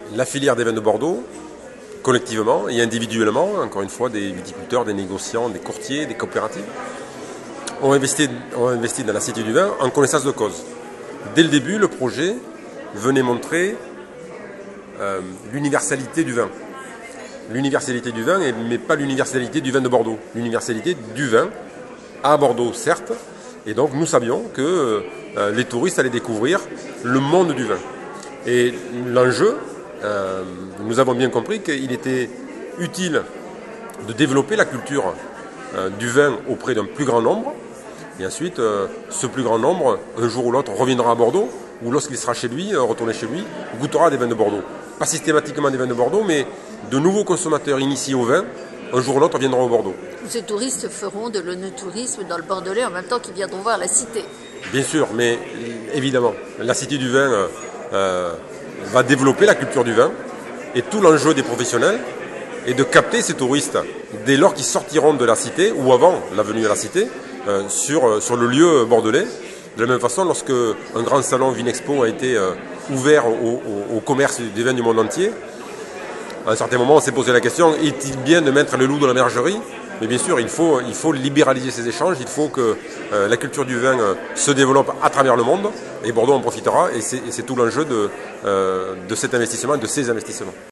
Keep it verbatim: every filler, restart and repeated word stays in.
la filière des vins de Bordeaux, collectivement et individuellement, encore une fois, des viticulteurs, des négociants, des courtiers, des coopératives, ont investi, ont investi dans la Cité du vin en connaissance de cause. Dès le début, le projet venait montrer euh, l'universalité du vin. L'universalité du vin, mais pas l'universalité du vin de Bordeaux. L'universalité du vin à Bordeaux, certes. Et donc, nous savions que euh, les touristes allaient découvrir le monde du vin. Et l'enjeu, euh, nous avons bien compris qu'il était utile de développer la culture euh, du vin auprès d'un plus grand nombre. Et ensuite, euh, ce plus grand nombre, un jour ou l'autre, reviendra à Bordeaux, ou lorsqu'il sera chez lui, euh, retourné chez lui, goûtera des vins de Bordeaux. Pas systématiquement des vins de Bordeaux, mais de nouveaux consommateurs initiés au vin, un jour ou l'autre, viendront au Bordeaux. Ces touristes feront de l'œnotourisme dans le Bordelais en même temps qu'ils viendront voir la cité. Bien sûr, mais évidemment, la Cité du vin euh, euh, va développer la culture du vin, et tout l'enjeu des professionnels est de capter ces touristes dès lors qu'ils sortiront de la cité, ou avant la venue à la cité, euh, sur, sur le lieu bordelais. De la même façon, lorsque un grand salon Vinexpo a été euh, ouvert au, au, au commerce des vins du monde entier, à un certain moment, on s'est posé la question, est-il bien de mettre le loup dans la bergerie? Mais bien sûr, il faut, il faut libéraliser ces échanges, il faut que euh, la culture du vin euh, se développe à travers le monde, et Bordeaux en profitera, et c'est tout l'enjeu de, euh, de cet investissement et de ces investissements.